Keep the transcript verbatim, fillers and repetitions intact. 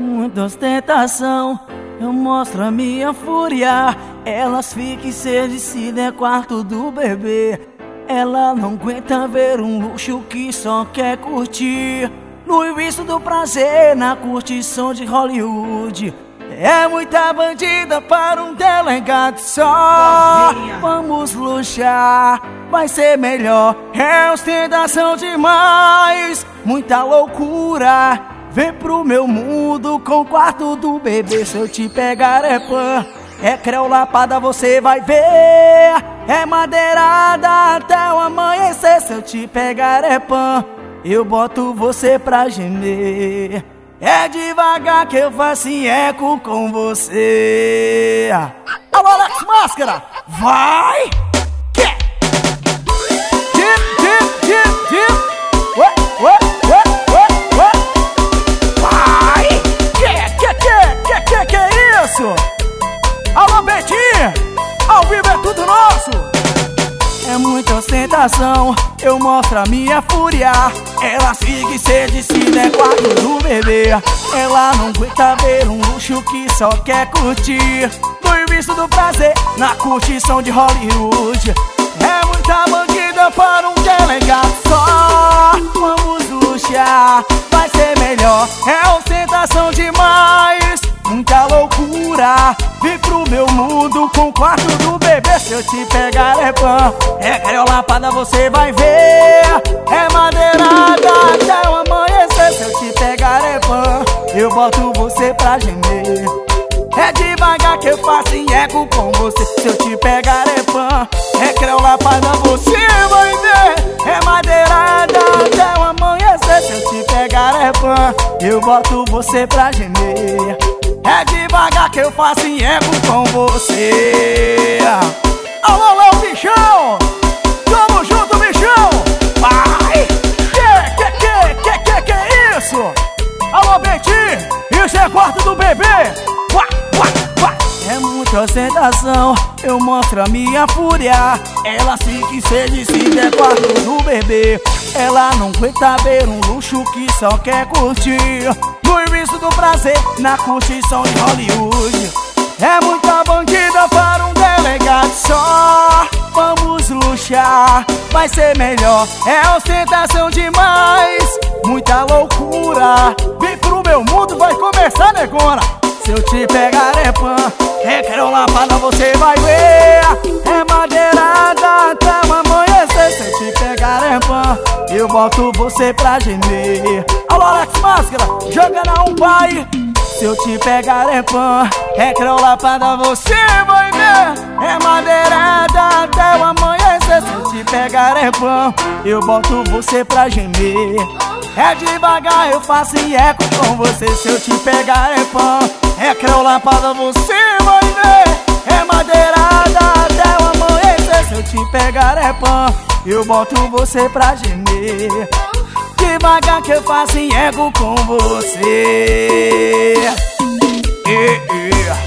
muita ostentação, eu mostro a minha fúria. Elas ficam ensandecidas, é quarto do bebê. Ela não aguenta ver um luxo que só quer curtir. No início do prazer, na curtição de Hollywood. É muita bandida para um delegado só. Vamos luxar, vai ser melhor. É ostentação demais, muita loucura. Vem pro meu mundo com o quarto do bebê. Se eu te pegar é pan, é creu lapada, você vai ver. É madeirada até o amanhecer. Se eu te pegar é pan, eu boto você pra gemer. É devagar que eu faço eco com você. Alô, Alex Máscara, vai! Dip, dip, dip, dip. Ué, ué, ué, ué, ué. Vai! Que, que, que, que, que, que é isso? Alô, Betinho, ao vivo é tudo nosso. É muita ostentação, eu mostro a minha fúria. Ela fica ensandecida, é quarto do bebê. Ela não aguenta ver um luxo que só quer curtir. No início do prazer, na curtição de Hollywood. É muita bandida para um delegado só. Vamos luxar, vai ser melhor. É ostentação demais, muita loucura. Vem pro meu mundo com o quarto do bebê. Se eu te pegar é pan, é creu lapada, você vai ver. É madeirada até o amanhecer. Se eu te pegar é pan, eu boto você pra gemer. É devagar que eu faço eco com você. Se eu te pegar é pan, é creu lapada, você vai ver. É madeirada até o amanhecer. Se eu te pegar é pan, eu boto você pra gemer. É devagar que eu faço eco com você. Alô, Léo Bichão, tamo junto, bichão. Vai! Que, que, que, que, que, que é isso? Alô, Betinho, isso é quarto do bebê. Uá, uá, uá. É muita ostentação, eu mostro a minha fúria. Ela fica ensandecida, é quarto do bebê. Ela não aguenta ver um luxo que só quer curtir. No início do prazer, na curtição de Hollywood. É muita bandida para um delegado só. Vamos luxar, vai ser melhor. É ostentação demais, muita loucura. Vem pro meu mundo, vai começar, negona. Se eu te pegar é pan, é creu lapada, você vai ver. É madeirada até o amanhecer. Se eu te pegar é pan, eu boto você pra gemer. Alô, Alex Máscara, joga na um pai. Se eu te pegar é pan, é creu lapada, você vai ver. É madeirada até o amanhecer. Se eu te pegar é pan, eu boto você pra gemer. É devagar, eu faço eco com você. Se eu te pegar é pan, é creu lapada, você vai ver. É madeirada até o amanhecer. Se eu te pegar é pan, eu boto você pra gemer. Devagar que eu faço eco com você. E, e.